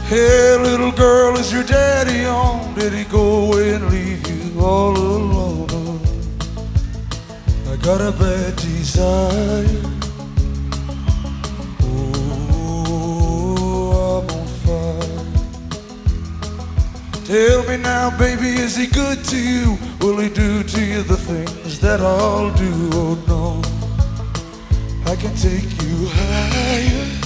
Hey, little girl, is your daddy home? Did he go away and leave you all alone? I got a bad desire. Oh, I'm on fire. Tell me now, baby, is he good to you? Will he do to you the things that I'll do? Oh no, I can take you higher.